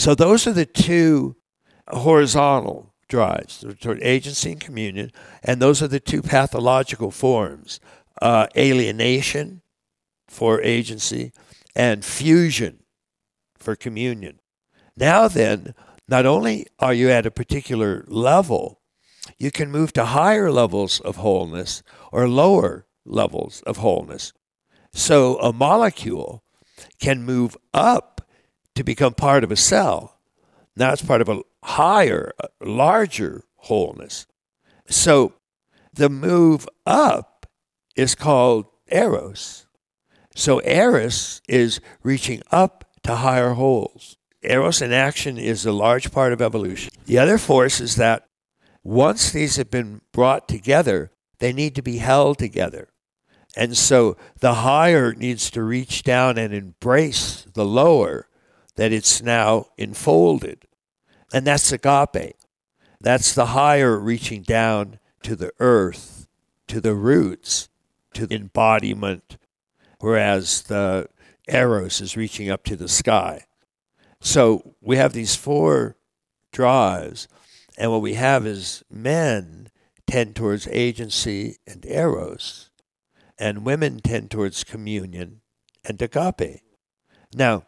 So those are the two horizontal drives toward agency and communion, and those are the two pathological forms, alienation for agency and fusion for communion. Now then, not only are you at a particular level, you can move to higher levels of wholeness or lower levels of wholeness. So a molecule can move up to become part of a cell. Now it's part of a higher, larger wholeness. So the move up is called eros. So eros is reaching up to higher wholes. Eros in action is a large part of evolution. The other force is that once these have been brought together, they need to be held together. And so the higher needs to reach down and embrace the lower that it's now enfolded. And that's agape. That's the higher reaching down to the earth, to the roots, to the embodiment, whereas the eros is reaching up to the sky. So we have these four drives, and what we have is men tend towards agency and eros, and women tend towards communion and agape. Now,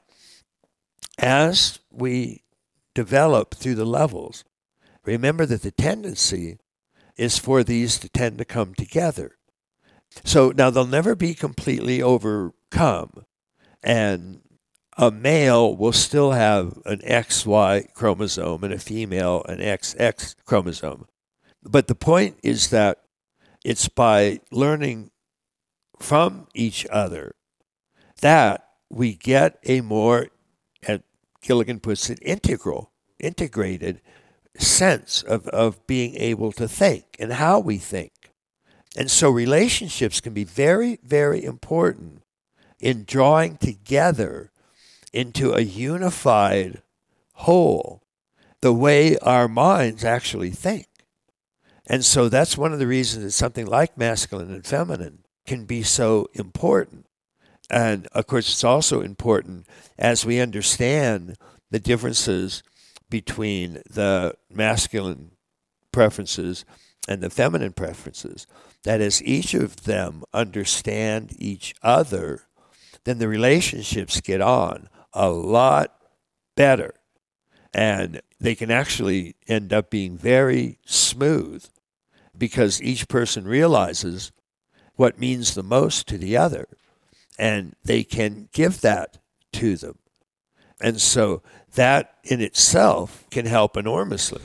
as we develop through the levels, remember that the tendency is for these to tend to come together. So now they'll never be completely overcome, and a male will still have an XY chromosome and a female an XX chromosome. But the point is that it's by learning from each other that we get a more, as Gilligan puts it, integrated sense of being able to think and how we think. And so relationships can be very, very important in drawing together into a unified whole the way our minds actually think. And so that's one of the reasons that something like masculine and feminine can be so important. And of course, it's also important as we understand the differences between the masculine preferences and the feminine preferences, that as each of them understand each other, then the relationships get on a lot better. And they can actually end up being very smooth because each person realizes what means the most to the other, and they can give that to them. And so that in itself can help enormously.